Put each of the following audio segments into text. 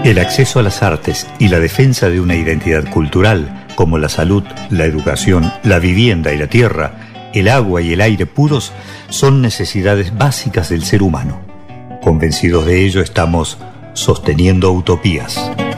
El acceso a las artes y la defensa de una identidad cultural, como la salud, la educación, la vivienda y la tierra, el agua y el aire puros, son necesidades básicas del ser humano. Convencidos de ello, estamos sosteniendo utopías.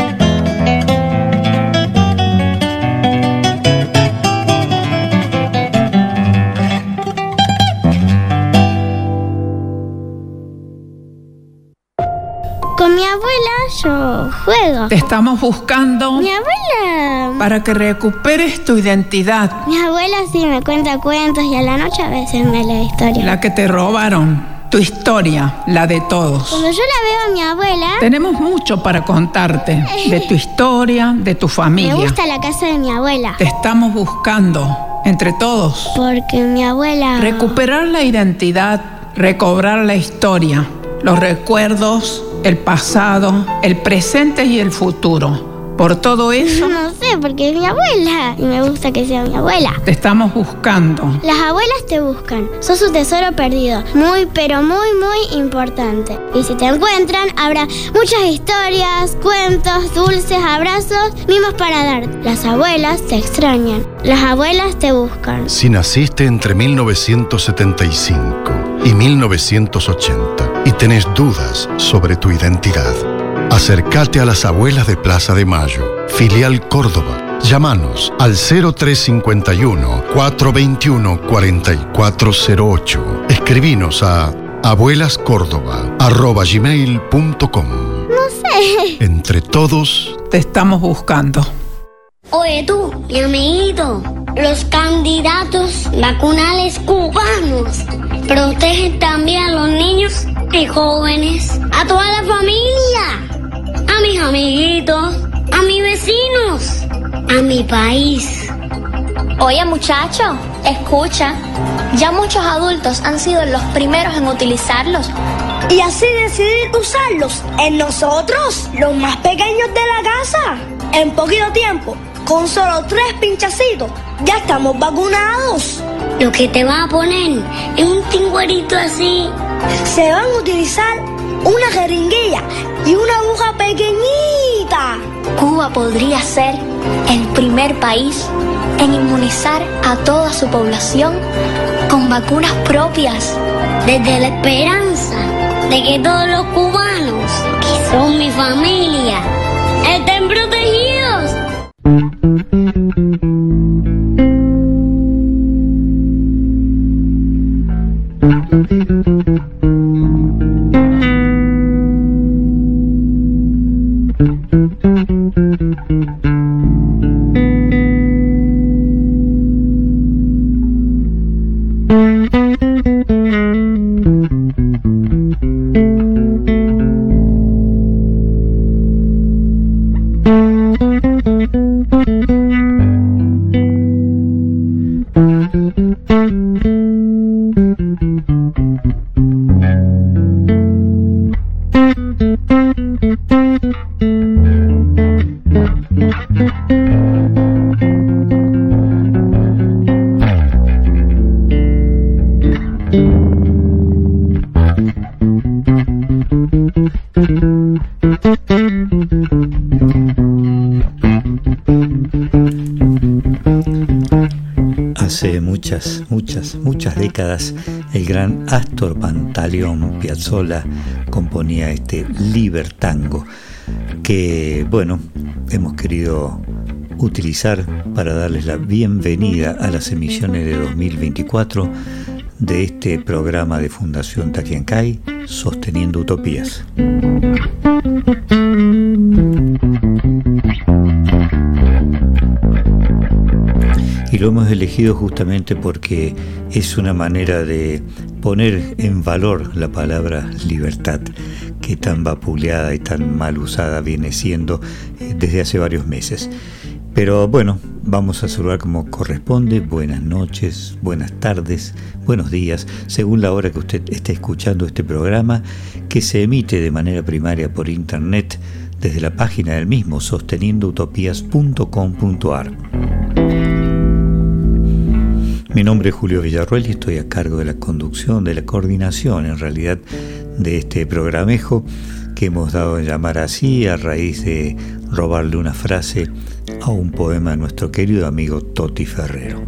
Con mi abuela yo juego. Te estamos buscando. Mi abuela... para que recuperes tu identidad. Mi abuela sí me cuenta cuentos y a la noche a veces me lee historias. La que te robaron. Tu historia, la de todos. Cuando yo la veo a mi abuela... tenemos mucho para contarte. De tu historia, de tu familia. Me gusta la casa de mi abuela. Te estamos buscando, entre todos. Porque mi abuela... recuperar la identidad, recobrar la historia, los recuerdos, el pasado, el presente y el futuro. Por todo eso... no sé, porque es mi abuela y me gusta que sea mi abuela. te estamos buscando. Las abuelas te buscan. Sos su tesoro perdido. Muy, pero muy, muy importante. Y si te encuentran, habrá muchas historias, cuentos, dulces, abrazos, mimos para dar. Las abuelas te extrañan. Las abuelas te buscan. Si naciste entre 1975 y 1980 y tenés dudas sobre tu identidad, acércate a las abuelas de Plaza de Mayo, filial Córdoba. Llámanos al 0351-421-4408. Escribinos a abuelascórdoba@gmail.com. No sé. Entre todos, Te estamos buscando. Oye tú, mi amiguito, los candidatos vacunales cubanos protegen también a los niños y jóvenes, a toda la familia, a mis amiguitos, a mis vecinos, a mi país. Oye muchacho, escucha, ya muchos adultos han sido los primeros en utilizarlos. Y así decidir usarlos en nosotros, los más pequeños de la casa. En poquito tiempo, con solo 3 pinchacitos, ya estamos vacunados. Lo que te va a poner es un tingüerito así. Se van a utilizar una jeringuilla y una aguja pequeñita. Cuba podría ser el primer país en inmunizar a toda su población con vacunas propias. Desde la esperanza de que todos los cubanos, que son mi familia, estén protegidos. Hace muchas décadas, el gran Astor Pantaleón Piazzolla componía este Libertango, que, bueno, hemos querido utilizar para darles la bienvenida a las emisiones de 2024 de este programa de Fundación Taquiancay, Sosteniendo Utopías. Y lo hemos elegido justamente porque es una manera de poner en valor la palabra libertad, que tan vapuleada y tan mal usada viene siendo desde hace varios meses. Pero bueno, vamos a saludar como corresponde. Buenas noches, buenas tardes, buenos días, según la hora que usted esté escuchando este programa, que se emite de manera primaria por internet desde la página del mismo, sosteniendoutopías.com.ar. Mi nombre es Julio Villarroel y estoy a cargo de la conducción, de la coordinación, en realidad, de este programejo que hemos dado en llamar así a raíz de robarle una frase a un poema de nuestro querido amigo Toti Ferrero.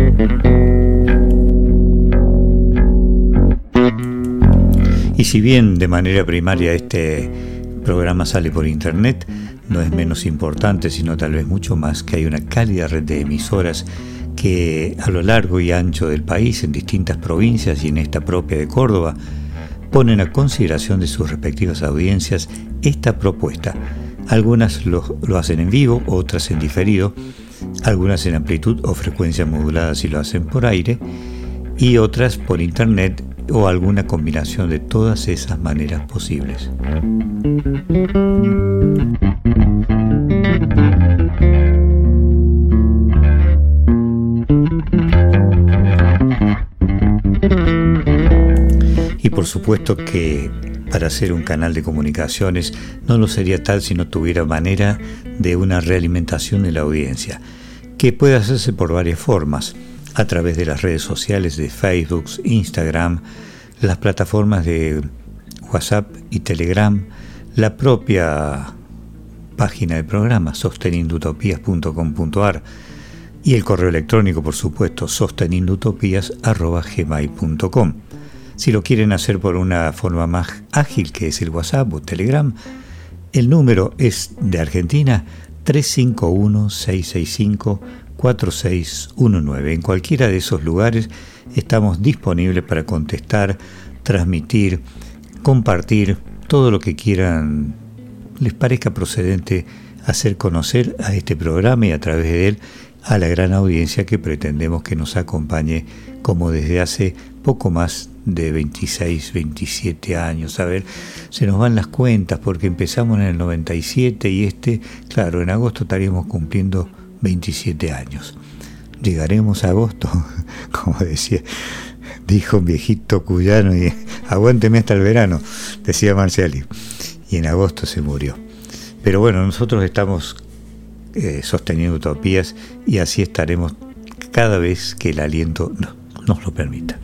Y si bien de manera primaria este programa sale por internet, no es menos importante, sino tal vez mucho más, que hay una cálida red de emisoras que a lo largo y ancho del país, en distintas provincias y en esta propia de Córdoba, ponen a consideración de sus respectivas audiencias esta propuesta. Algunas lo hacen en vivo, otras en diferido, algunas en amplitud o frecuencia modulada si lo hacen por aire, y otras por internet o alguna combinación de todas esas maneras posibles. Y por supuesto que para hacer un canal de comunicaciones no lo sería tal si no tuviera manera de una realimentación de la audiencia, que puede hacerse por varias formas, a través de las redes sociales de Facebook, Instagram, las plataformas de WhatsApp y Telegram, la propia página del programa sostenindoutopías.com.ar y el correo electrónico, por supuesto, sostenindoutopías@gmail.com. Si lo quieren hacer por una forma más ágil, que es el WhatsApp o Telegram, el número es de Argentina 351-665-4619. En cualquiera de esos lugares estamos disponibles para contestar, transmitir, compartir todo lo que quieran, les parezca procedente hacer conocer a este programa y a través de él a la gran audiencia que pretendemos que nos acompañe como desde hace poco más de 26, 27 años. A ver, se nos van las cuentas porque empezamos en el 97 y claro, en agosto estaríamos cumpliendo 27 años. Llegaremos a agosto, como dijo un viejito cuyano, y aguánteme hasta el verano, decía Marciali, y en agosto se murió. Pero bueno, nosotros estamos sosteniendo utopías y así estaremos cada vez que el aliento nos lo permita.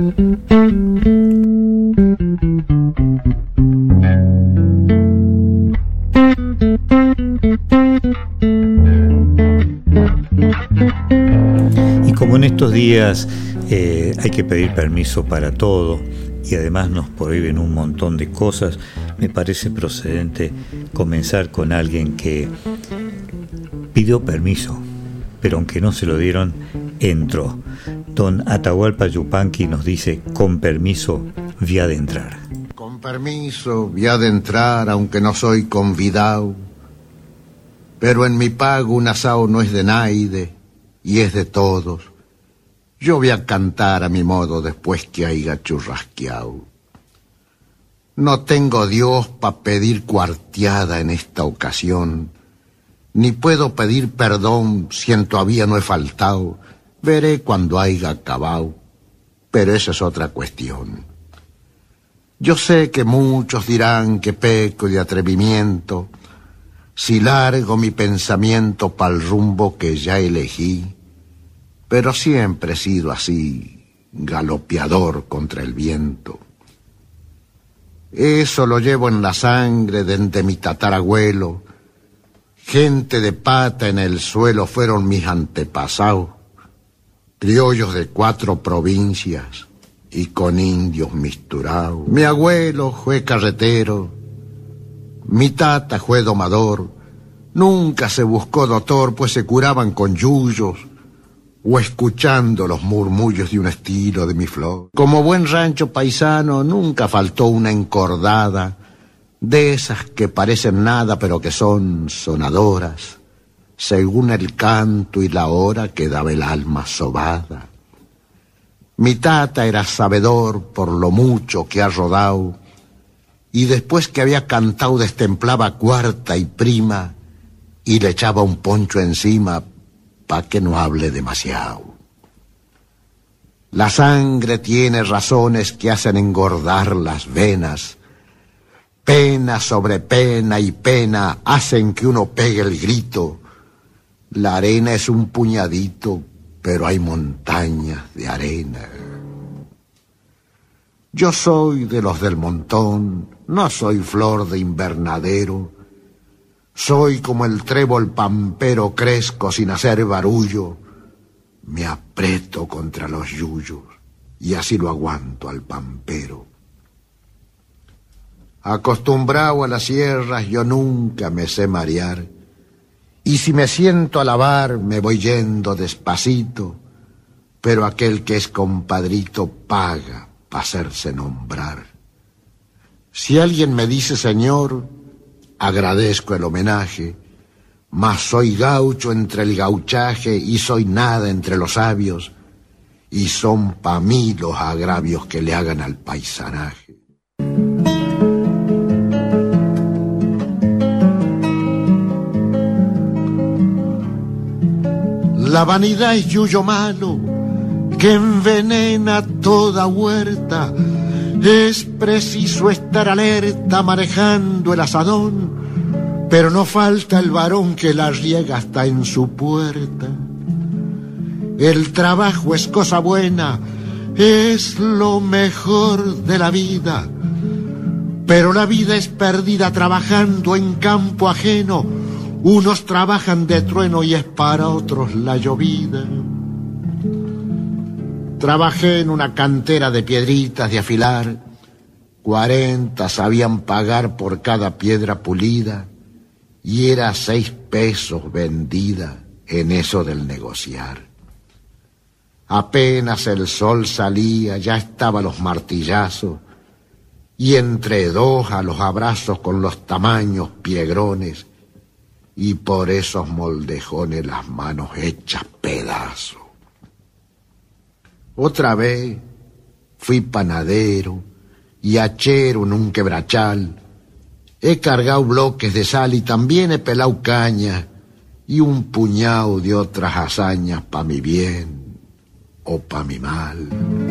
Y como en estos días hay que pedir permiso para todo y además nos prohíben un montón de cosas, me parece procedente comenzar con alguien que pidió permiso, pero aunque no se lo dieron, entró. Don Atahualpa Yupanqui nos dice: con permiso, voy a entrar. Con permiso, voy a entrar, aunque no soy convidado. Pero en mi pago un asao no es de naide, y es de todos. Yo voy a cantar a mi modo después que haya churrasqueado. No tengo Dios pa' pedir cuarteada en esta ocasión, ni puedo pedir perdón si en todavía no he faltado. Veré cuando haya acabado, pero esa es otra cuestión. Yo sé que muchos dirán que peco de atrevimiento si largo mi pensamiento pa'l rumbo que ya elegí, pero siempre he sido así, galopeador contra el viento. Eso lo llevo en la sangre desde mi tatarabuelo. Gente de pata en el suelo fueron mis antepasados, criollos de 4 provincias y con indios misturados. Mi abuelo fue carretero, mi tata fue domador, nunca se buscó doctor, pues se curaban con yuyos o escuchando los murmullos de un estilo de mi flor. Como buen rancho paisano nunca faltó una encordada, de esas que parecen nada pero que son sonadoras, según el canto y la hora que daba el alma sobada. Mi tata era sabedor por lo mucho que ha rodado, y después que había cantado destemplaba cuarta y prima, y le echaba un poncho encima pa' que no hable demasiado. La sangre tiene razones que hacen engordar las venas. Pena sobre pena y pena hacen que uno pegue el grito. La arena es un puñadito, pero hay montañas de arena. Yo soy de los del montón, No soy flor de invernadero, soy como el trébol pampero, crezco sin hacer barullo, me aprieto contra los yuyos y así lo aguanto al pampero. Acostumbrado a las sierras yo nunca me sé marear, y si me siento a lavar me voy yendo despacito, pero aquel que es compadrito paga pa' hacerse nombrar. Si alguien me dice señor, agradezco el homenaje, mas soy gaucho entre el gauchaje y soy nada entre los sabios, y son pa' mí los agravios que le hagan al paisanaje. La vanidad es yuyo malo que envenena toda huerta. Es preciso estar alerta manejando el asadón, pero no falta el varón que la riega hasta en su puerta. El trabajo es cosa buena, es lo mejor de la vida, pero la vida es perdida trabajando en campo ajeno. Unos trabajan de trueno y es para otros la llovida. Trabajé en una cantera de piedritas de afilar, 40 sabían pagar por cada piedra pulida, y era 6 pesos vendida en eso del negociar. Apenas el sol salía, ya estaban los martillazos, y entre dos a los abrazos con los tamaños piegrones, y por esos moldejones las manos hechas pedazos. Otra vez fui panadero y hachero en un quebrachal. He cargado bloques de sal y también he pelado caña y un puñado de otras hazañas pa' mi bien o pa' mi mal.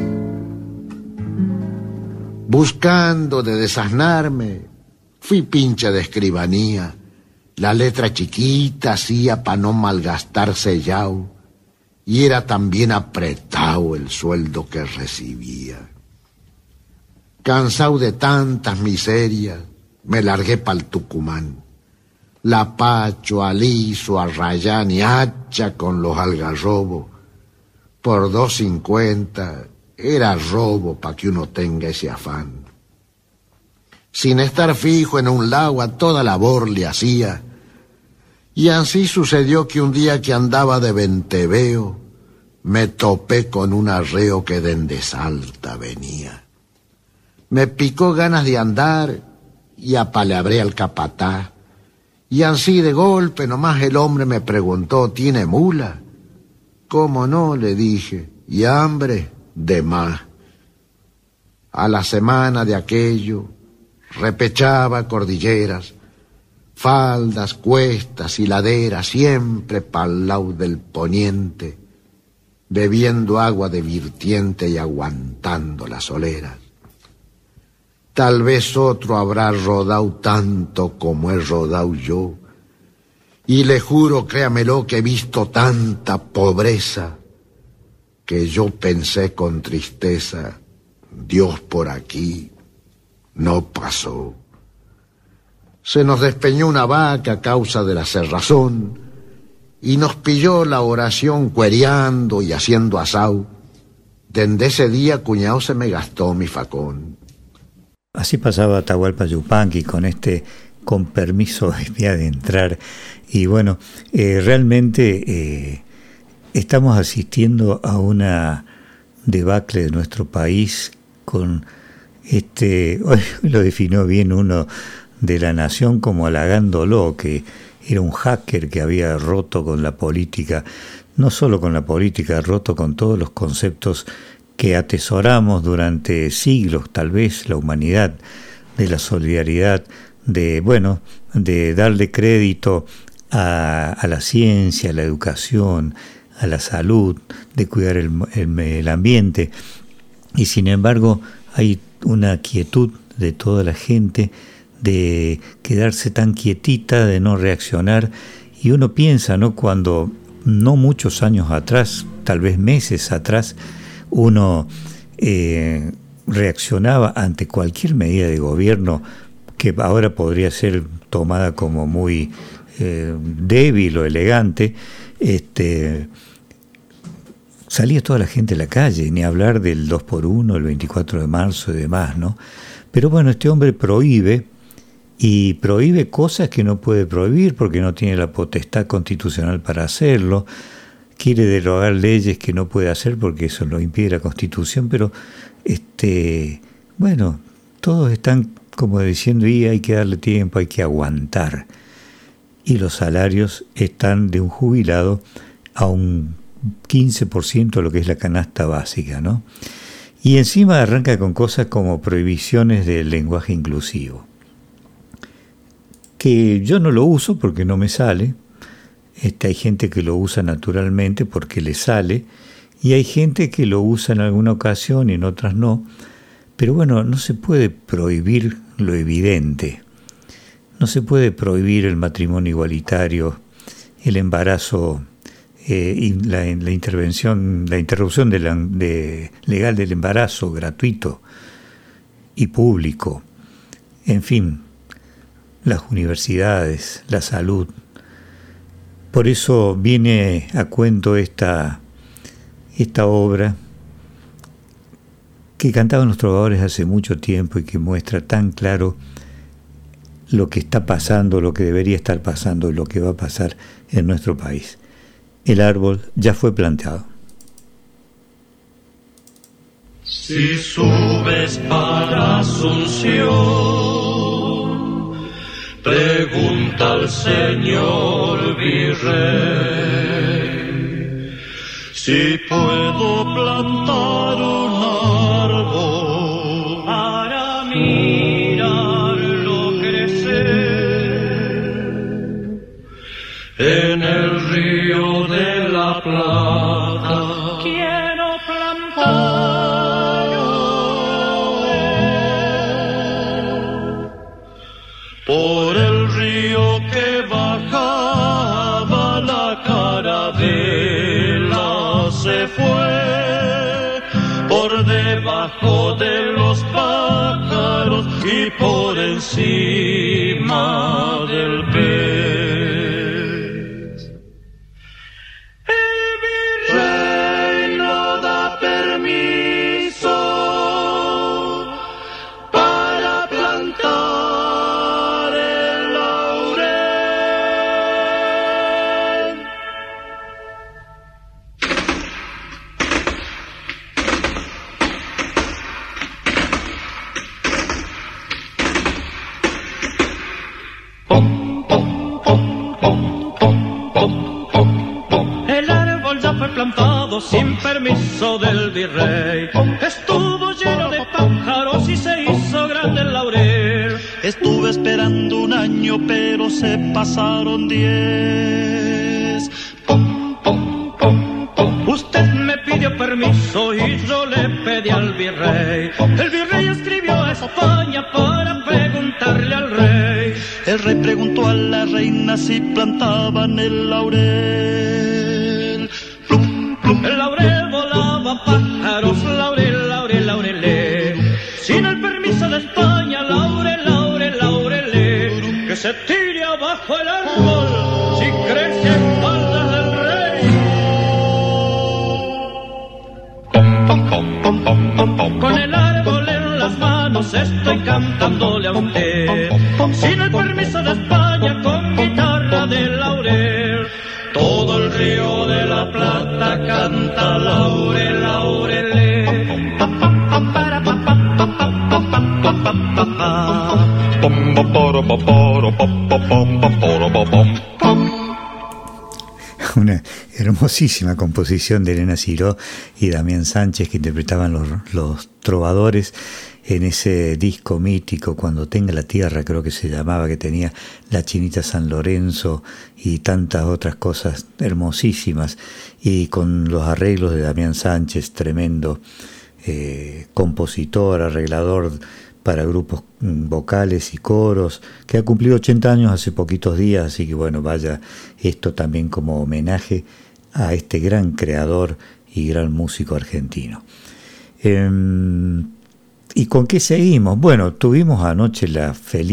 Buscando de desasnarme, fui pinche de escribanía. La letra chiquita hacía pa' no malgastar sellao, y era también apretado el sueldo que recibía. Cansado de tantas miserias, me largué pa'l Tucumán. La Pacho, Aliso, Arrayán y hacha con los algarrobos. Por 2.50 era robo pa' que uno tenga ese afán. Sin estar fijo en un lado, a toda labor le hacía. Y así sucedió que un día que andaba de venteveo, me topé con un arreo que dende Salta venía. Me picó ganas de andar y apaleabré al capataz. Y así de golpe nomás el hombre me preguntó, ¿tiene mula? ¿Cómo no?, le dije, y hambre de más. A la semana de aquello, repechaba cordilleras, faldas, cuestas y laderas, siempre pa'l lado del poniente, bebiendo agua de virtiente y aguantando las soleras. Tal vez otro habrá rodado tanto como he rodado yo, y le juro, créamelo, que he visto tanta pobreza, que yo pensé con tristeza, Dios por aquí no pasó. Se nos despeñó una vaca a causa de la cerrazón, y nos pilló la oración cuereando y haciendo asau. Desde ese día, cuñado, se me gastó mi facón. Así pasaba Atahualpa Yupanqui con permiso de entrar. Y bueno, realmente estamos asistiendo a una debacle de nuestro país con hoy lo definió bien uno de La Nación como halagándolo, que era un hacker que había roto con la política, no solo con la política, roto con todos los conceptos que atesoramos durante siglos, tal vez, la humanidad, de la solidaridad, de darle crédito a la ciencia, a la educación, a la salud, de cuidar el ambiente. Y sin embargo hay una quietud de toda la gente, de quedarse tan quietita, de no reaccionar, y uno piensa, ¿no?, cuando no muchos años atrás, tal vez meses atrás, uno reaccionaba ante cualquier medida de gobierno que ahora podría ser tomada como muy débil o elegante, salía toda la gente a la calle, ni hablar del 2x1, el 24 de marzo y demás, ¿no? Pero bueno, este hombre prohíbe, y prohíbe cosas que no puede prohibir porque no tiene la potestad constitucional para hacerlo, quiere derogar leyes que no puede hacer porque eso lo impide la Constitución, pero bueno, todos están como diciendo, y hay que darle tiempo, hay que aguantar. Y los salarios están de un jubilado a un 15% de lo que es la canasta básica, ¿no? Y encima arranca con cosas como prohibiciones del lenguaje inclusivo, que yo no lo uso porque no me sale. Hay gente que lo usa naturalmente porque le sale, y hay gente que lo usa en alguna ocasión y en otras no. Pero bueno, no se puede prohibir lo evidente. No se puede prohibir el matrimonio igualitario, el embarazo y la interrupción legal del embarazo gratuito y público. En fin, las universidades, la salud. Por eso viene a cuento esta obra que cantaban los trovadores hace mucho tiempo y que muestra tan claro lo que está pasando, lo que debería estar pasando y lo que va a pasar en nuestro país. El árbol ya fue plantado. Si subes para Asunción, pregunta al señor virrey si puedo plantar un árbol para mirarlo crecer en el río de la Plata. Quiero plantar por el río que bajaba la carabela, se fue por debajo de los pájaros y por encima del pez. El virrey no da permiso para plantar el laurel. El árbol ya fue plantado sin permiso del virrey. Estuvo lleno de pájaros y se hizo grande el laurel. Estuve esperando un año, pero se pasaron 10. Usted me pidió permiso y yo le pedí al virrey. El virrey escribió a España para preguntarle al rey. El rey preguntó a la reina si plantaban el laurel. Plum, plum. El laurel volaba pájaros, laurel, laurel, laurelé. Sin el permiso de España, laurel, laurel, laurelé. Que se tire abajo el árbol si crece a espaldas del rey. Con el árbol en las manos estoy cantándole a usted. Sin el permiso de España, con guitarra de laurel. Todo el río de la Plata canta laurel, laurelé. Una hermosísima composición de Elena Ciraud y Damián Sánchez, que interpretaban los trovadores en ese disco mítico, Cuando tenga la tierra, creo que se llamaba, que tenía La Chinita San Lorenzo y tantas otras cosas hermosísimas, y con los arreglos de Damián Sánchez, tremendo compositor, arreglador para grupos vocales y coros, que ha cumplido 80 años hace poquitos días, así que bueno, vaya esto también como homenaje a este gran creador y gran músico argentino. ¿Y con qué seguimos? Bueno, tuvimos anoche la feliz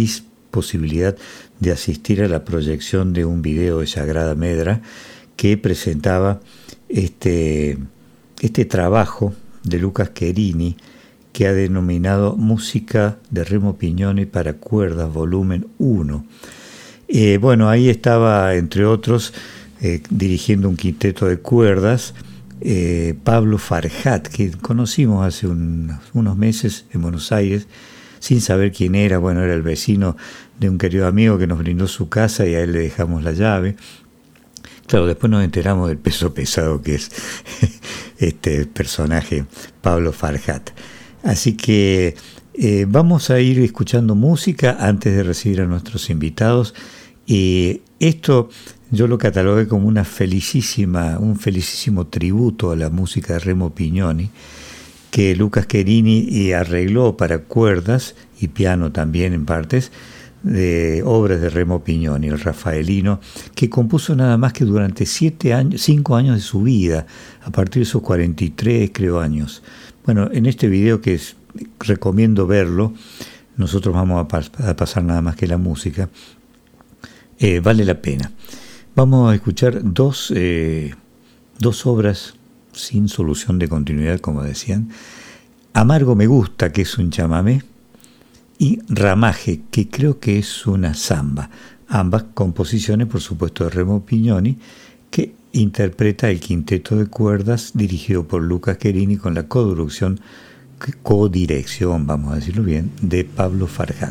posibilidad de asistir a la proyección de un video de Sagrada Medra que presentaba este trabajo de Lucas Cherini, que ha denominado Música de Remo Pignoni para cuerdas, volumen 1. Bueno, ahí estaba, entre otros, dirigiendo un quinteto de cuerdas, Pablo Farhat, que conocimos hace unos meses en Buenos Aires, sin saber quién era. Bueno, era el vecino de un querido amigo que nos brindó su casa y a él le dejamos la llave. Claro, después nos enteramos del peso pesado que es este personaje, Pablo Farhat. Así que vamos a ir escuchando música antes de recibir a nuestros invitados. Esto yo lo catalogué como un felicísimo tributo a la música de Remo Pignoni, que Lucas Cherini arregló para cuerdas y piano también en partes, de obras de Remo Pignoni, el rafaelino, que compuso nada más que durante 5 años de su vida, a partir de sus 43, creo, años. Bueno, en este video que recomiendo verlo, nosotros vamos a pasar nada más que la música, vale la pena. Vamos a escuchar dos obras sin solución de continuidad, como decían. Amargo me gusta, que es un chamamé, y Ramaje, que creo que es una samba. Ambas composiciones, por supuesto, de Remo Pignoni, que interpreta el quinteto de cuerdas dirigido por Lucas Cherini con la codirección, vamos a decirlo bien, de Pablo Farhat.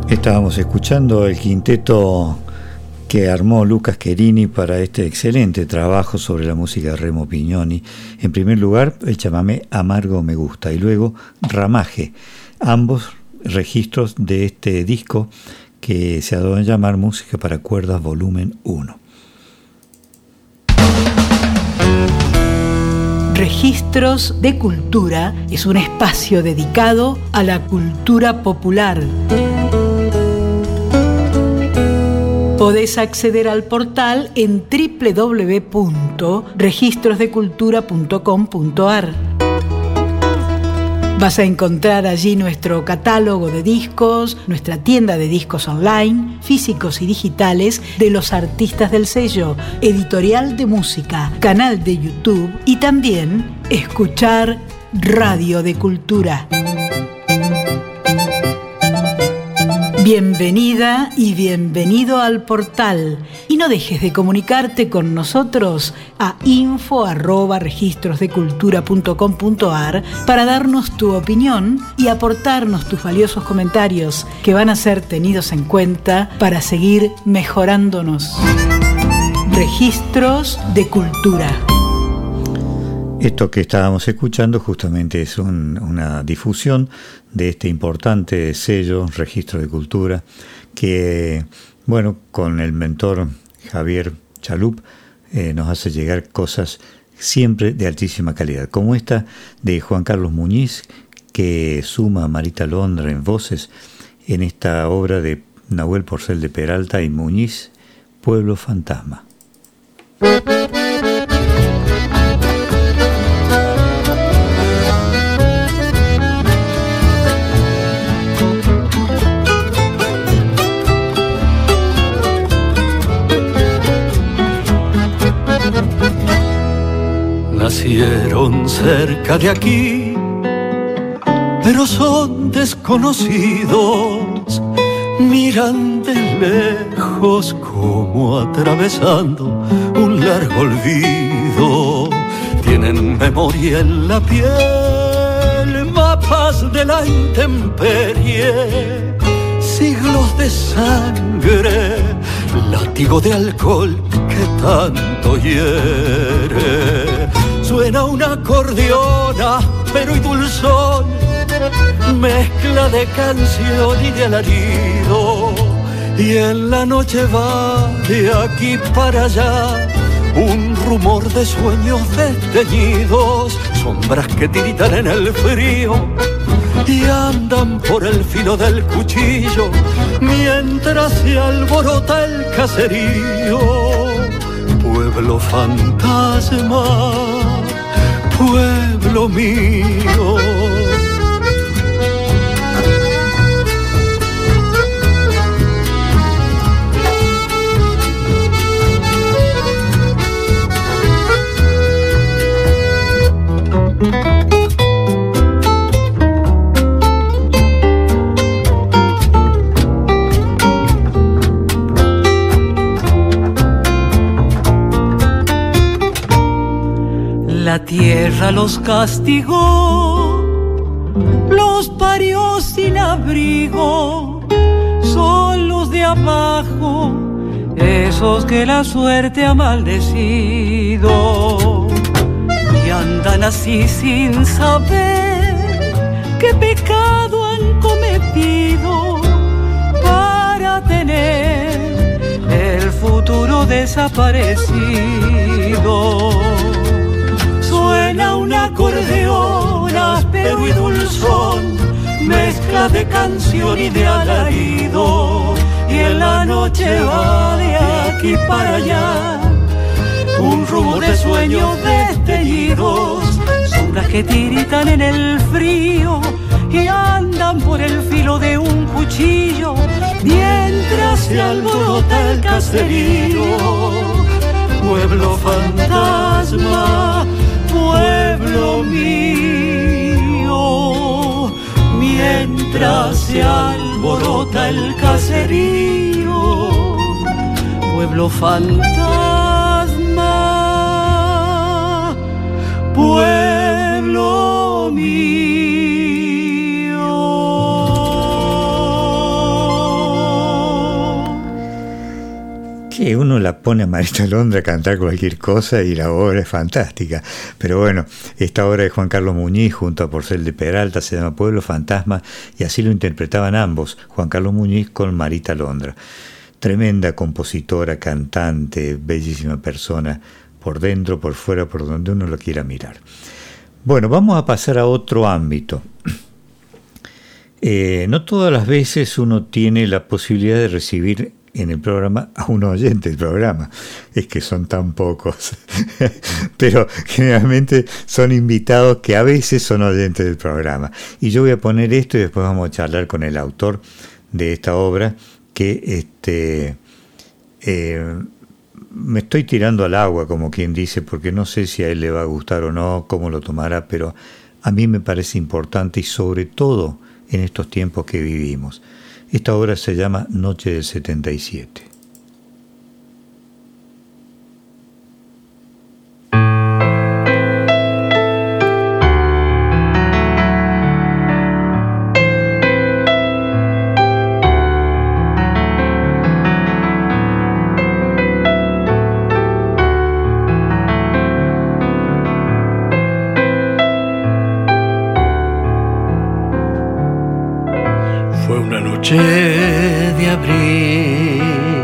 Estábamos escuchando el quinteto que armó Lucas Querini para este excelente trabajo sobre la música de Remo Pignoni. En primer lugar, el chamamé Amargo Me Gusta y luego Ramaje, ambos registros de este disco que se ha dado a llamar Música para Cuerdas Volumen 1. Registros de Cultura es un espacio dedicado a la cultura popular. Podés acceder al portal en www.registrosdecultura.com.ar. Vas a encontrar allí nuestro catálogo de discos, nuestra tienda de discos online, físicos y digitales de los artistas del sello, editorial de música, canal de YouTube y también escuchar Radio de Cultura. Bienvenida y bienvenido al portal. Y no dejes de comunicarte con nosotros a info@registrosdecultura.com.ar para darnos tu opinión y aportarnos tus valiosos comentarios que van a ser tenidos en cuenta para seguir mejorándonos. Registros de Cultura. Esto que estábamos escuchando justamente es una difusión de este importante sello, Registro de Cultura, que, bueno, con el mentor Javier Chalup nos hace llegar cosas siempre de altísima calidad, como esta de Juan Carlos Muñiz, que suma a Marita Londra en voces en esta obra de Nahuel Porcel de Peralta y Muñiz, Pueblo Fantasma. Nacieron cerca de aquí, pero son desconocidos. Miran de lejos como atravesando un largo olvido. Tienen memoria en la piel, mapas de la intemperie, siglos de sangre, látigo de alcohol que tanto hiere. Suena una acordeona, pero y dulzón, mezcla de canción y de alarido. Y en la noche va de aquí para allá un rumor de sueños desteñidos, sombras que tiritan en el frío y andan por el filo del cuchillo mientras se alborota el caserío. Pueblo fantasma, pueblo mío. La tierra los castigó, los parió sin abrigo, son los de abajo, esos que la suerte ha maldecido. Y andan así sin saber qué pecado han cometido para tener el futuro desaparecido. Suena una acordeona, áspero y dulzón, mezcla de canción y de alarido. Y en la noche va de aquí para allá un rumor de sueños desteñidos, sombras que tiritan en el frío y andan por el filo de un cuchillo mientras se alborota el caserío. Pueblo fantasma, pueblo mío, mientras se alborota el caserío. Pueblo fantasma, pueblo mío. Sí, uno la pone a Marita Londra a cantar cualquier cosa y la obra es fantástica. Pero bueno, esta obra de Juan Carlos Muñiz junto a Porcel de Peralta se llama Pueblo Fantasma, y así lo interpretaban ambos, Juan Carlos Muñiz con Marita Londra. Tremenda compositora, cantante, bellísima persona, por dentro, por fuera, por donde uno lo quiera mirar. Bueno, vamos a pasar a otro ámbito. No todas las veces uno tiene la posibilidad de recibir en el programa a un oyente del programa, es que son tan pocos, pero generalmente son invitados que a veces son oyentes del programa. Y yo voy a poner esto y después vamos a charlar con el autor de esta obra, que me estoy tirando al agua, como quien dice, porque no sé si a él le va a gustar o no, cómo lo tomará, pero a mí me parece importante, y sobre todo en estos tiempos que vivimos. Esta obra se llama Noche del 77. De abril,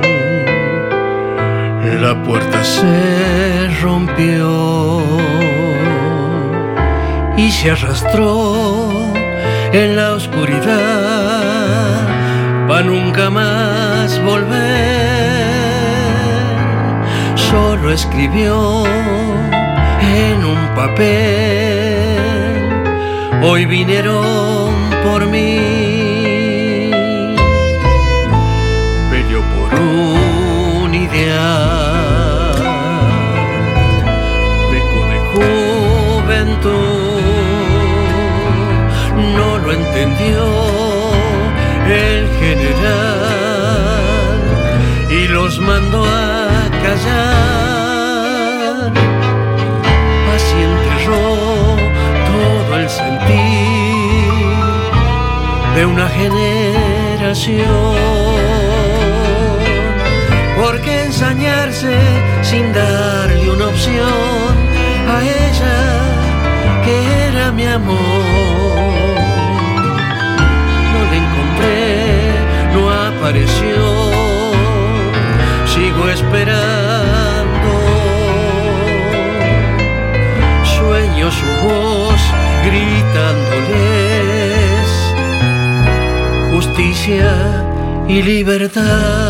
la puerta se rompió y se arrastró en la oscuridad pa' nunca más volver. Solo escribió en un papel: hoy vinieron por mí. No lo entendió el general y los mandó a callar. Así enterró todo el sentir de una generación. ¿Por qué ensañarse sin darle una opción a ella, que era mi amor? No la encontré, no apareció, sigo esperando. Sueño su voz gritándoles justicia y libertad.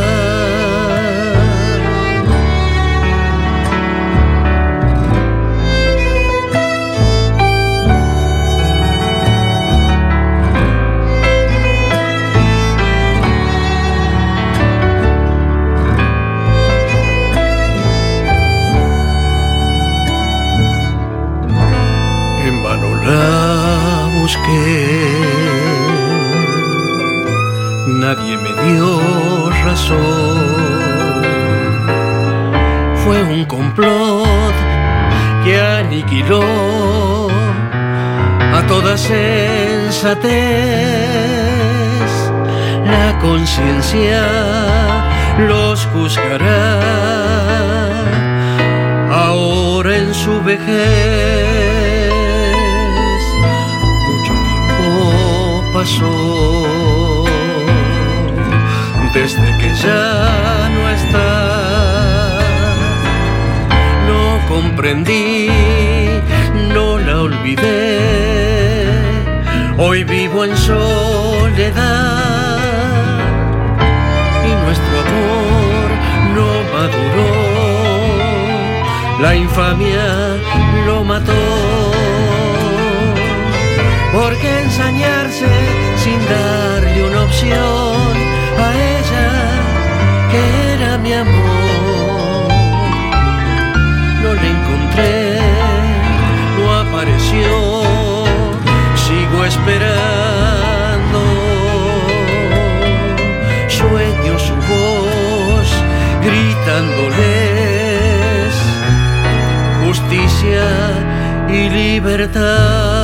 Nadie me dio razón. Fue un complot que aniquiló a toda sensatez. La conciencia los juzgará ahora en su vejez. Mucho tiempo pasó desde que ya no está. No comprendí, no la olvidé. Hoy vivo en soledad y nuestro amor no maduró. La infamia lo mató. ¿Por qué ensañarse sin darle una opción a ella, que era mi amor? No la encontré, no apareció, sigo esperando. Sueño su voz gritándoles justicia y libertad.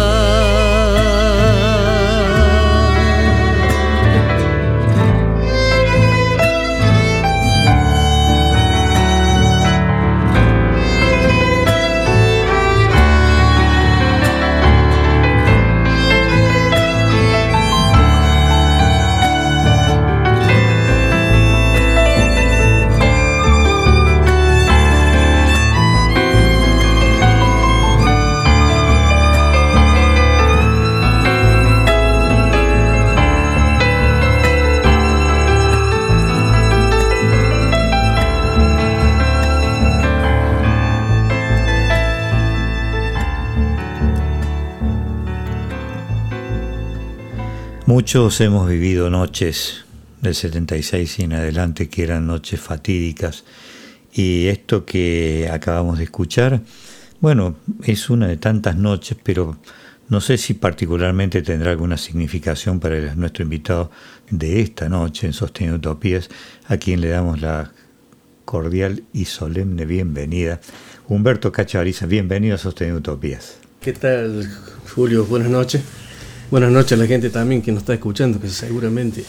Muchos hemos vivido noches del 76 y en adelante que eran noches fatídicas, y esto que acabamos de escuchar, bueno, es una de tantas noches, pero no sé si particularmente tendrá alguna significación para nuestro invitado de esta noche en Sosteniendo Utopías, a quien le damos la cordial y solemne bienvenida. Humberto Cacho Ariza, bienvenido a Sosteniendo Utopías. ¿Qué tal, Julio? Buenas noches. Buenas noches a la gente también que nos está escuchando, que seguramente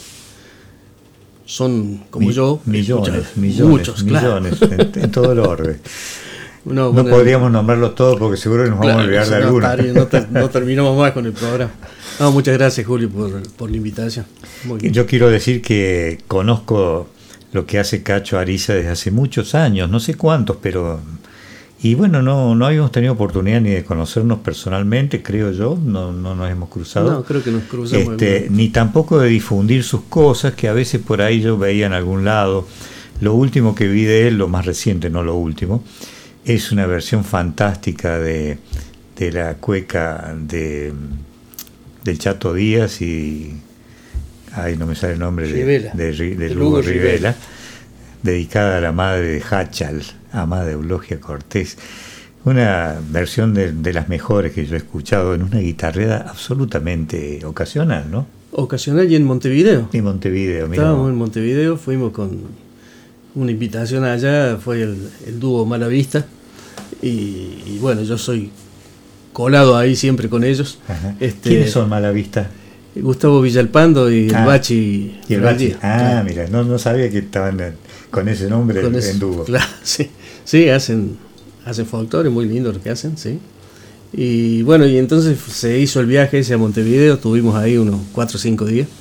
son como yo. Millones, muchos, millones, claro. en todo el orden. No podríamos nombrarlos todos porque seguro nos vamos a olvidar de algunos. No terminamos más con el programa. No, muchas gracias, Julio, por la invitación. Muy bien. Yo quiero decir que conozco lo que hace Cacho Ariza desde hace muchos años, no sé cuántos, pero... Y bueno, no habíamos tenido oportunidad ni de conocernos personalmente, creo yo, no nos hemos cruzado. No, creo que nos cruzamos. Ni tampoco de difundir sus cosas, que a veces por ahí yo veía en algún lado. Lo último que vi de él, lo más reciente, no lo último, es una versión fantástica de la cueca del Chato Díaz y... Ay, no me sale el nombre de Lugo Rivela, dedicada a la madre de Hachal, amada Eulogia Cortés. Una versión de las mejores que yo he escuchado en una guitarrera absolutamente ocasional, ¿no? Ocasional y en Montevideo. En Montevideo, mira. Estábamos en Montevideo, fuimos con una invitación allá, fue el dúo Malavista, y bueno, yo soy colado ahí siempre con ellos. ¿Quiénes son Malavista? Gustavo Villalpando y el Bachi. Y el Bachi. Mira, no sabía que estaban con ese nombre en dúo. Claro, sí, hacen folclore, muy lindo lo que hacen, sí. Y bueno, y entonces se hizo el viaje ese a Montevideo, estuvimos ahí unos 4 o 5 días.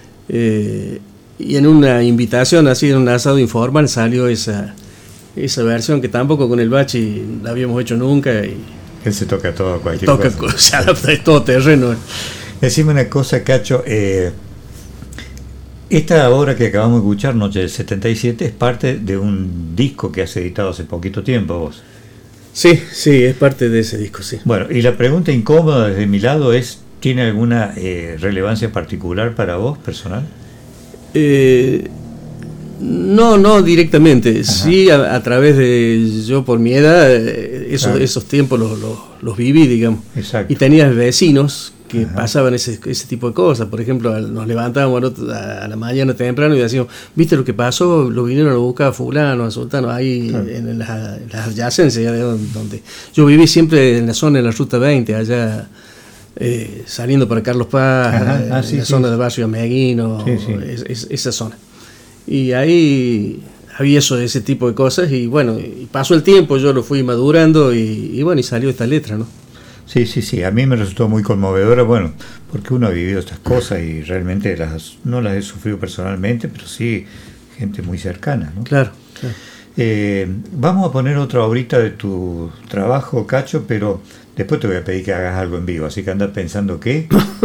Y en una invitación, así en un asado informal, salió esa versión que tampoco con el Bachi la habíamos hecho nunca. Y él se toca todo, cualquier cosa. Se adapta, es todo terreno. Decime una cosa, Cacho, esta obra que acabamos de escuchar, Noche del 77, es parte de un disco que has editado hace poquito tiempo vos. Sí, es parte de ese disco, sí. Bueno, y la pregunta incómoda desde mi lado es, ¿tiene alguna relevancia particular para vos, personal? No directamente. Ajá. Sí, a través de, yo por mi edad, esos tiempos los viví, digamos. Exacto. Y tenías vecinos que pasaban ese tipo de cosas. Por ejemplo, nos levantábamos a la mañana temprano y decíamos, ¿viste lo que pasó? Lo vinieron a buscar a fulano, a sultano, ahí en las adyacencias, donde yo viví siempre en la zona de la Ruta 20, allá saliendo para Carlos Paz, en la zona del barrio Ameguino, esa zona. Y ahí había ese tipo de cosas, y bueno, y pasó el tiempo, yo lo fui madurando, y bueno, y salió esta letra, ¿no? Sí, a mí me resultó muy conmovedora, bueno, porque uno ha vivido estas cosas y realmente no las he sufrido personalmente, pero sí gente muy cercana, ¿no? Claro. Vamos a poner otra obrita de tu trabajo, Cacho, pero después te voy a pedir que hagas algo en vivo, así que anda pensando que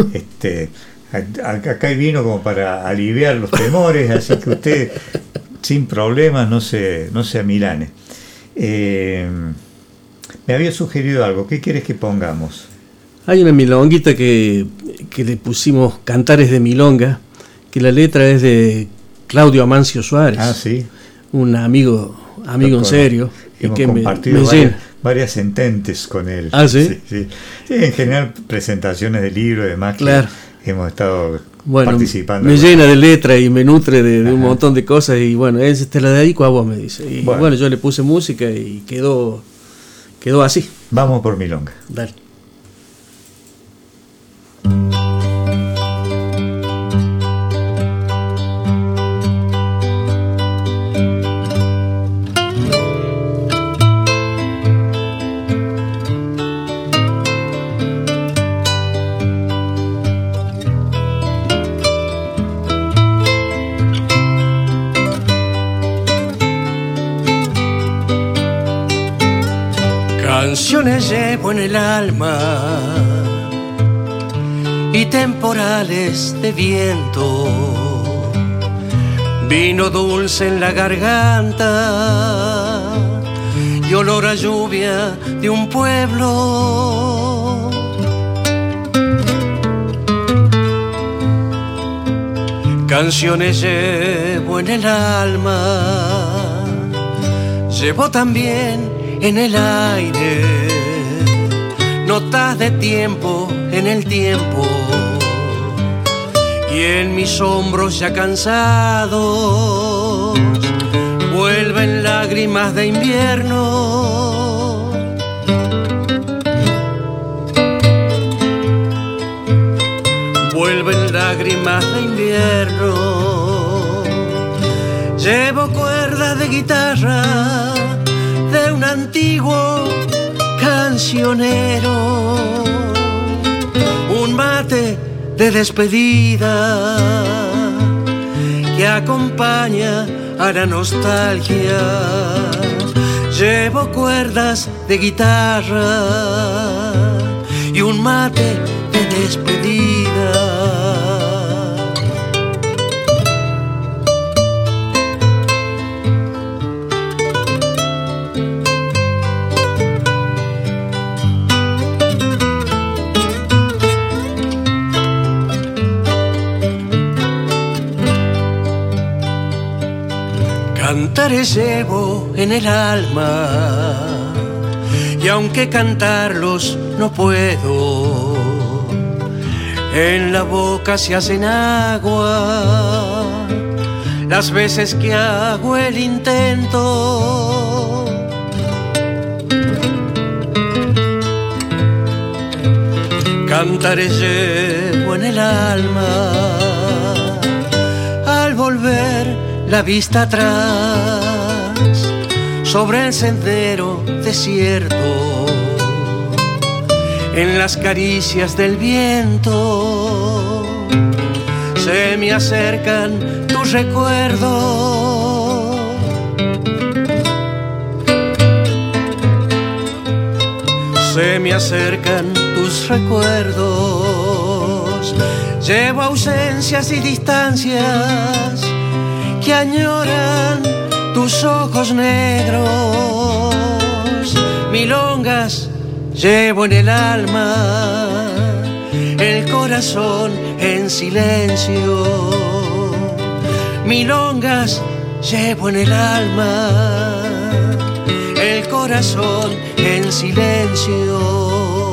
acá hay vino como para aliviar los temores, así que usted sin problemas no se amilane. Me había sugerido algo, ¿qué quieres que pongamos? Hay una milonguita que le pusimos Cantares de Milonga, que la letra es de Claudio Amancio Suárez. Sí. Un amigo en serio. Hemos que compartido varias ententes con él. ¿Sí? Sí, en general presentaciones de libros y demás, claro, que hemos estado participando. Me llena de letra y me nutre de un montón de cosas, y bueno, te la dedico a vos, me dice. Y bueno, yo le puse música y quedó así. Vamos por Milonga. Dale. Canciones llevo en el alma y temporales de viento, vino dulce en la garganta y olor a lluvia de un pueblo. Canciones llevo en el alma, llevo también en el aire notas de tiempo en el tiempo, y en mis hombros ya cansados vuelven lágrimas de invierno. Vuelven lágrimas de invierno. Llevo cuerdas de guitarra de un antiguo cancionero, un mate de despedida que acompaña a la nostalgia. Llevo cuerdas de guitarra y un mate de despedida. Cantares llevo en el alma, y aunque cantarlos no puedo, en la boca se hacen agua las veces que hago el intento. Cantares llevo en el alma, al volver la vista atrás sobre el sendero desierto, en las caricias del viento se me acercan tus recuerdos. Se me acercan tus recuerdos. Llevo ausencias y distancias que añoran tus ojos negros. Milongas llevo en el alma, el corazón en silencio. Milongas llevo en el alma, el corazón en silencio.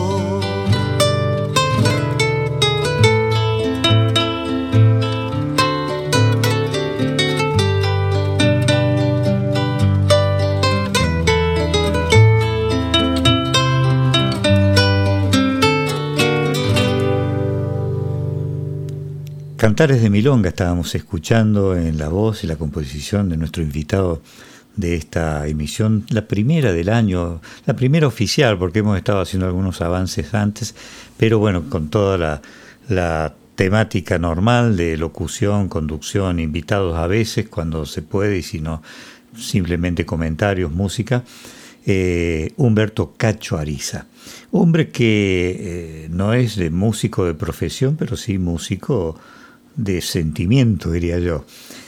Cantares de Milonga estábamos escuchando en la voz y la composición de nuestro invitado de esta emisión, la primera del año, la primera oficial, porque hemos estado haciendo algunos avances antes, pero bueno, con toda la temática normal de locución, conducción, invitados a veces cuando se puede, y si no, simplemente comentarios, música. Humberto Cacho Ariza, hombre que no es de músico de profesión, pero sí músico de sentimiento, diría yo.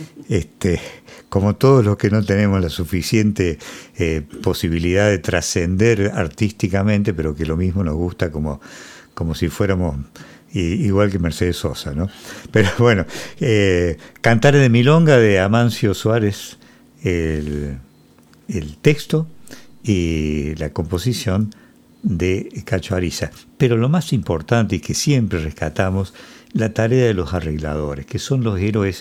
Como todos los que no tenemos la suficiente posibilidad de trascender artísticamente, pero que lo mismo nos gusta como si fuéramos igual que Mercedes Sosa, ¿no? Pero bueno, Cantares de Milonga de Amancio Suárez, el texto y la composición de Cacho Ariza. Pero lo más importante y que siempre rescatamos, la tarea de los arregladores, que son los héroes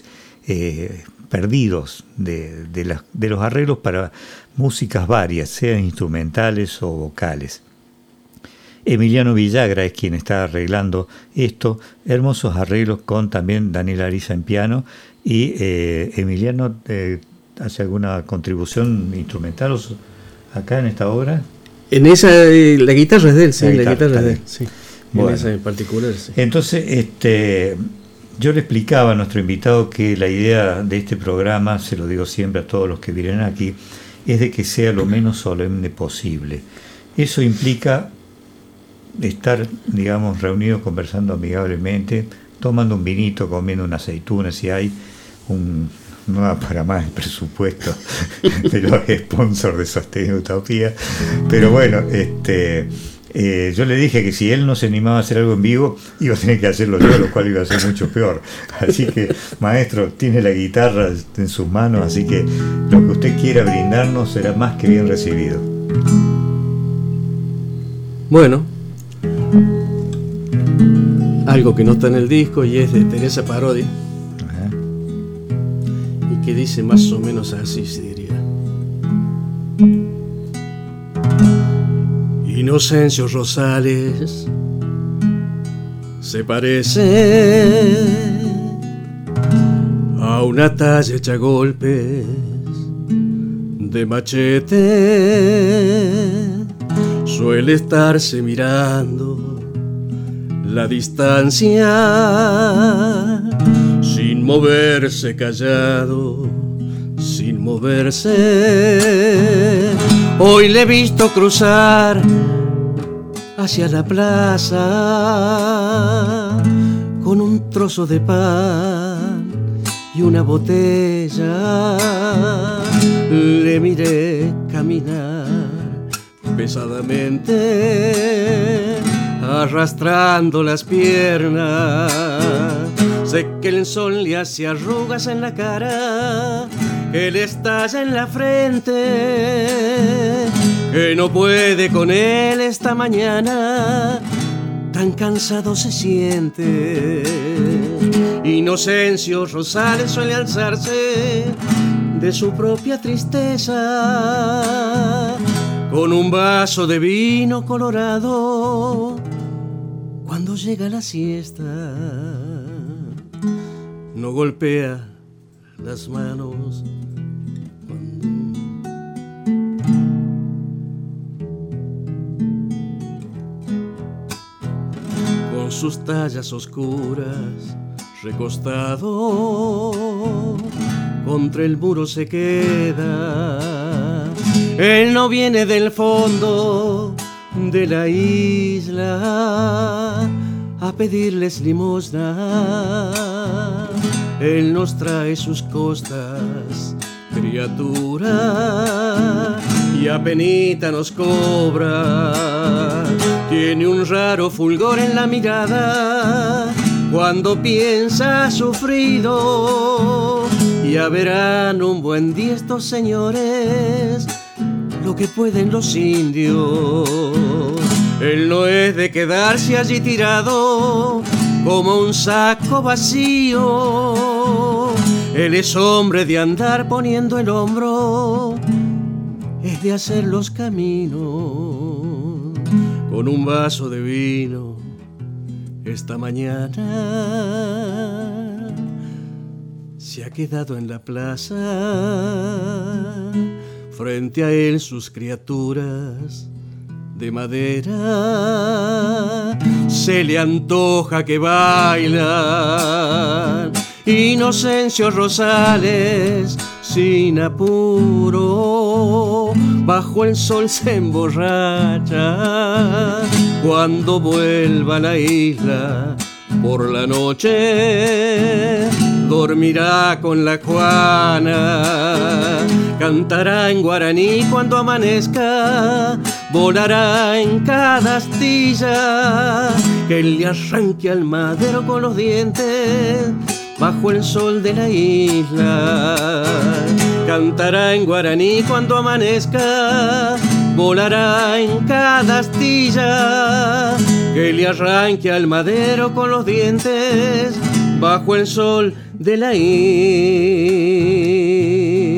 perdidos de los arreglos para músicas varias, sean instrumentales o vocales. Emiliano Villagra es quien está arreglando esto, hermosos arreglos con también Daniel Ariza en piano, y Emiliano hace alguna contribución instrumental acá en esta obra. En esa, la guitarra es de él, sí, la guitarra es de él, sí. Bueno, en esa en particular, sí. Entonces, yo le explicaba a nuestro invitado que la idea de este programa, se lo digo siempre a todos los que vienen aquí, es de que sea lo menos solemne posible. Eso implica estar, digamos, reunidos conversando amigablemente, tomando un vinito, comiendo una aceituna, si hay no da para más el presupuesto de los sponsors de Sostenido Utopía, pero bueno, Yo le dije que si él no se animaba a hacer algo en vivo, iba a tener que hacerlo yo, lo cual iba a ser mucho peor. Así que, maestro, tiene la guitarra en sus manos, así que lo que usted quiera brindarnos será más que bien recibido. Bueno, algo que no está en el disco y es de Teresa Parodi. Y que dice más o menos así, se diría. Inocencio Rosales se parece a una talla hecha golpes de machete. Suele estarse mirando la distancia sin moverse, callado, sin moverse. Hoy le he visto cruzar hacia la plaza con un trozo de pan y una botella. Le miré caminar pesadamente, arrastrando las piernas. Sé que el sol le hace arrugas en la cara, que le estalla en la frente, que no puede con él esta mañana, tan cansado se siente. Inocencio Rosales suele alzarse de su propia tristeza con un vaso de vino colorado cuando llega la siesta. No golpea las manos con sus tallas oscuras, recostado contra el muro se queda. Él no viene del fondo de la isla a pedirles limosna. Él nos trae sus costas, criatura, y apenita nos cobra. Tiene un raro fulgor en la mirada cuando piensa sufrido. Ya verán un buen día estos señores lo que pueden los indios. Él no es de quedarse allí tirado como un saco vacío. Él es hombre de andar poniendo el hombro, es de hacer los caminos. Con un vaso de vino esta mañana se ha quedado en la plaza. Frente a él sus criaturas de madera se le antoja que bailan. Inocencio Rosales sin apuro bajo el sol se emborracha. Cuando vuelva a la isla por la noche dormirá con la Juana. Cantará en guaraní cuando amanezca, volará en cada astilla que le arranque al madero con los dientes bajo el sol de la isla. Cantará en guaraní cuando amanezca, volará en cada astilla que le arranque al madero con los dientes bajo el sol de la isla.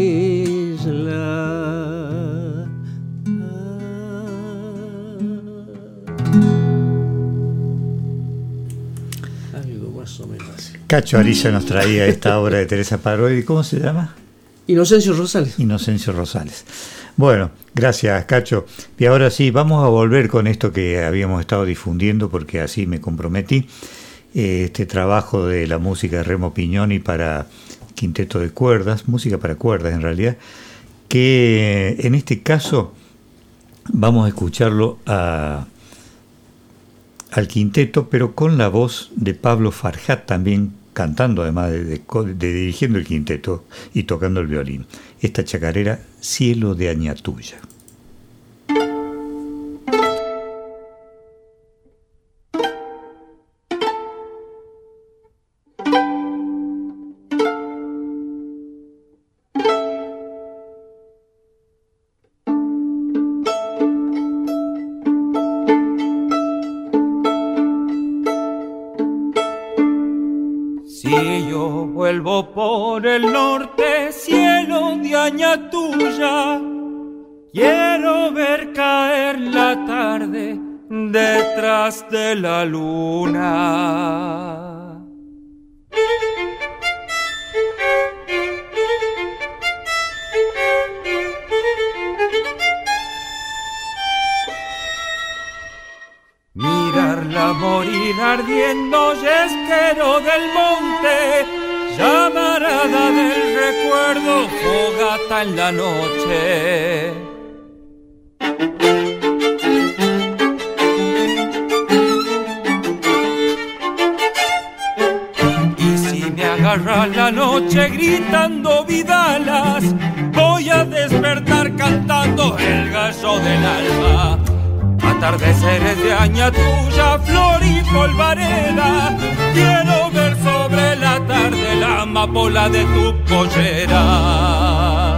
Algo más o menos así. Cacho Arilla nos traía esta obra de Teresa Parodi. ¿Cómo se llama? Inocencio Rosales. Inocencio Rosales. Bueno, gracias, Cacho. Y ahora sí, vamos a volver con esto que habíamos estado difundiendo, porque así me comprometí. Este trabajo de la música de Remo Pignoni para quinteto de cuerdas, música para cuerdas en realidad, que en este caso vamos a escucharlo al quinteto, pero con la voz de Pablo Farjat también cantando, además de dirigiendo el quinteto y tocando el violín. Esta chacarera, Cielo de Añatuya. Si yo vuelvo por el norte, cielo de Añatuya, quiero ver caer la tarde detrás de la luna. Mirarla morir ardiendo, yesquero del monte, llamarada del recuerdo, fogata en la noche. Y si me agarra la noche gritando vidalas, voy a despertar cantando el gallo del alma. Atardeceres de Añatuya, flor y polvareda, quiero ver sobre la tarde la amapola de tu pollera.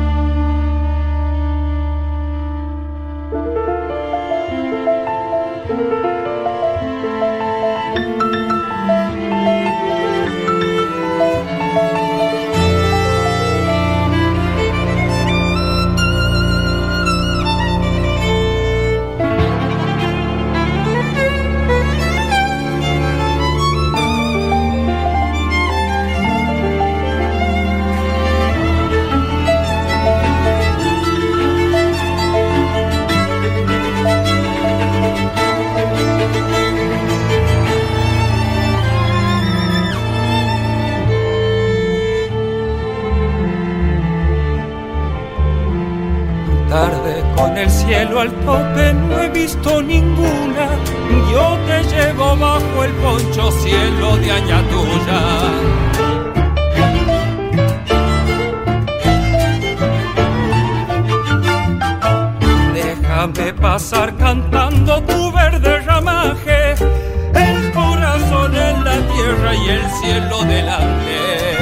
Tarde con el cielo al tope, no he visto ninguna. Yo te llevo bajo el poncho, cielo de Añatuya. Déjame pasar cantando tu verde ramaje, el corazón en la tierra y el cielo delante.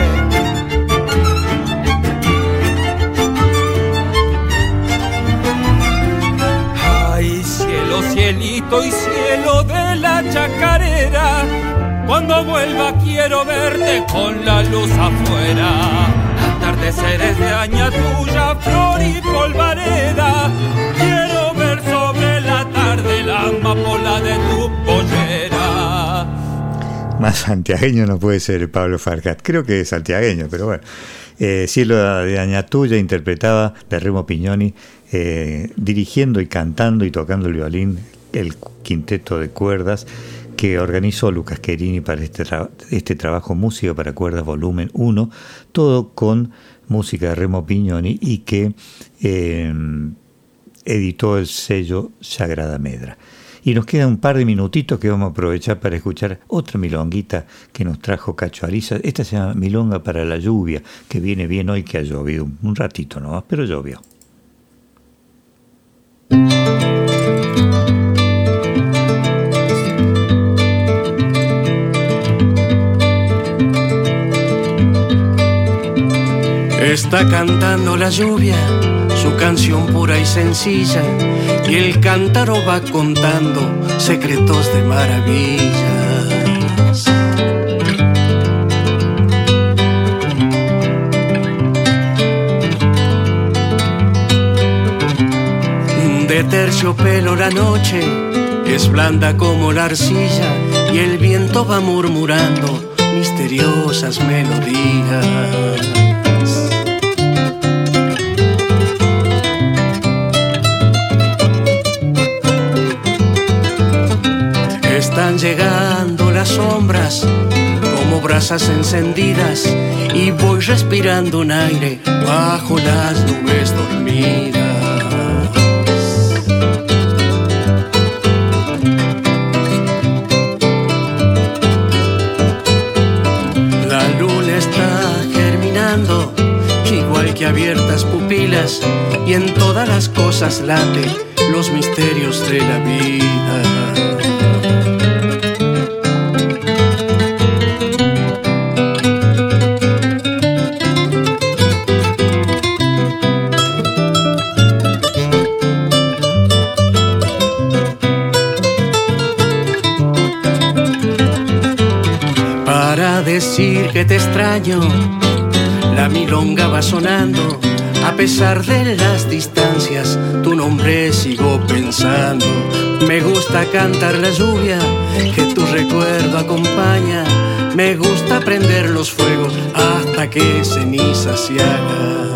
Cielito y cielo de la chacarera, cuando vuelva quiero verte con la luz afuera. Atardeceres de Añatuya, flor y polvareda, quiero ver sobre la tarde la amapola de tu pollera. Más santiagueño no puede ser Pablo Farcat, creo que es santiagueño, pero bueno. Cielo de Añatuya interpretaba de Remo Pignoni, dirigiendo y cantando y tocando el violín el quinteto de cuerdas que organizó Lucas Querini para este trabajo Música para Cuerdas volumen 1, todo con música de Remo Pignoni y que editó el sello Sagrada Medra. Y nos queda un par de minutitos que vamos a aprovechar para escuchar otra milonguita que nos trajo Cacho Ariza. Esta se llama Milonga para la lluvia, que viene bien hoy que ha llovido un ratito nomás, pero llovió. Está cantando la lluvia, su canción pura y sencilla, y el cántaro va contando secretos de maravillas. De terciopelo la noche es blanda como la arcilla, y el viento va murmurando misteriosas melodías. Están llegando las sombras como brasas encendidas, y voy respirando un aire bajo las nubes dormidas. La luna está germinando igual que abiertas pupilas, y en todas las cosas late los misterios de la vida. decir que te extraño. La milonga va sonando, a pesar de las distancias, tu nombre sigo pensando. Me gusta cantar la lluvia, que tu recuerdo acompaña. Me gusta prender los fuegos hasta que ceniza se haga.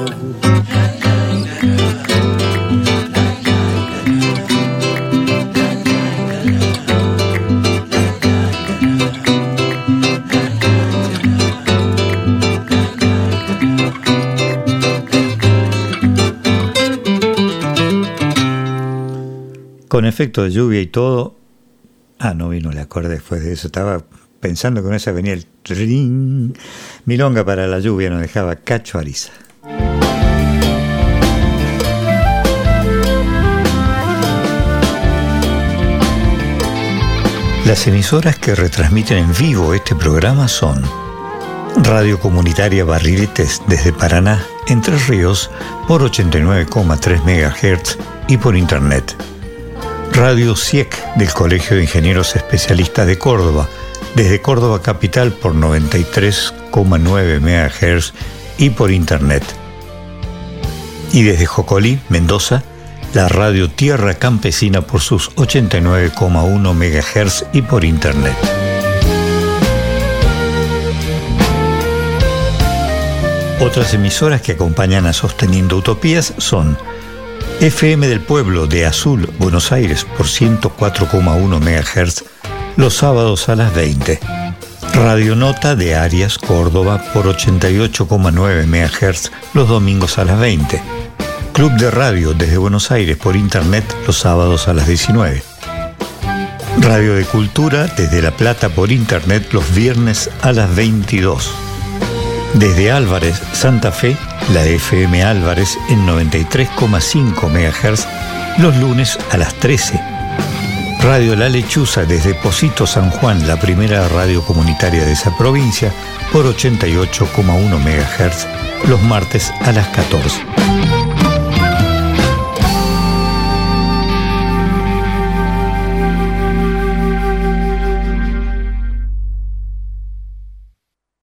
Con efecto de lluvia y todo. No vino el acorde después de eso. Estaba pensando que con esa venía el trin. Milonga para la lluvia nos dejaba Cacho Ariza. Las emasoras que retransmiten en vivo este programa son Radio Comunitaria Barriletes desde Paraná, Entre Ríos, por 89,3 MHz y por internet. Radio CIEC del Colegio de Ingenieros Especialistas de Córdoba, desde Córdoba Capital por 93,9 MHz y por internet. Y desde Jocolí, Mendoza, la Radio Tierra Campesina por sus 89,1 MHz y por internet. Otras emisoras que acompañan a Sosteniendo Utopías son FM del Pueblo de Azul, Buenos Aires, por 104,1 MHz, los sábados a las 20. Radio Nota de Arias, Córdoba, por 88,9 MHz, los domingos a las 20. Club de Radio desde Buenos Aires por internet, los sábados a las 19. Radio de Cultura desde La Plata por internet, los viernes a las 22. Desde Álvarez, Santa Fe, la FM Álvarez en 93,5 MHz, los lunes a las 13. Radio La Lechuza desde Pocito, San Juan, la primera radio comunitaria de esa provincia, por 88,1 MHz, los martes a las 14.